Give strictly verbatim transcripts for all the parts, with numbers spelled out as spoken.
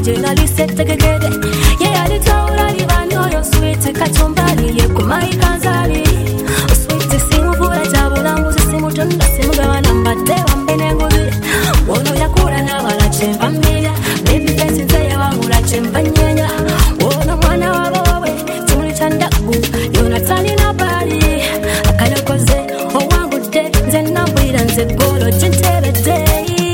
jenali settegede ye yali taula libano yo sweet kachombali ye kumai kanzali sweet simuvura tabulambu simutonda simugabana mbadde wambene nguzi wono yakula nabala chempamira baby face nzeye wangula chempanyenya wono mwana wabowe tuli chandagu yona tali na bali akalokoze owangude nze nambwira nze golo chintebede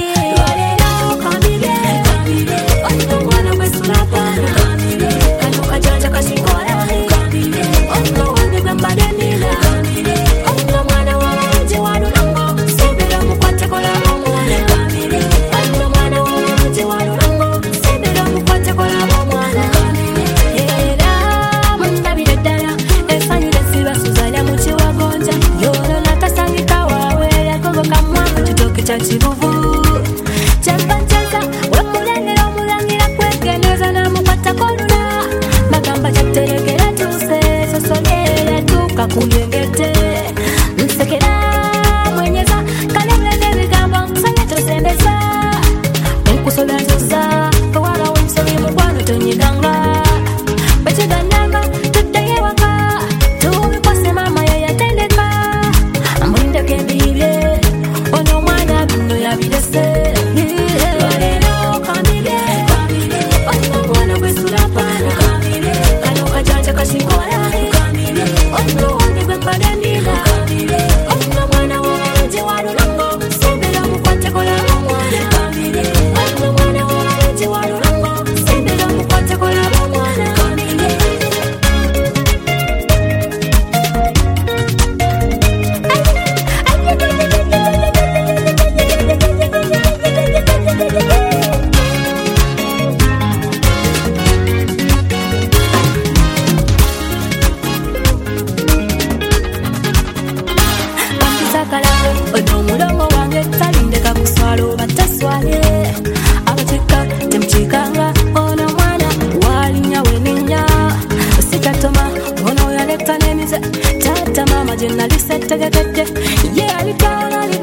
chibuvu champanchaza wemulengera omulangira kwegeneza namukwata kolula bagamba kyaterekera tuse sosolera tuka kuyengete nsekera mwenyeza kalengene ebigambo nkusanya tosembeza enkusolazoza kawala wensobi mukwano tonyiganga bakiganyanga tuddayo ewaka tubikwase mama yeyatendeka amwindeko embibye ono mwana bino yabirese lero kamire kamire ono mwana gwesulapana kamire kano kajanja kashikola kamire ono wange gwembadanira kamire ono mwana wanje walulongo sembera mukwate kola omwana kamire ono mwana wanje walulongo sembera mukwate kola omwana kamire omulomo wange talindeka kuswala bataswale abachika temchikanga ono mwana walinya weninya sitatoma ono yaleta nemize tata mama jenali settegedde ye alitaona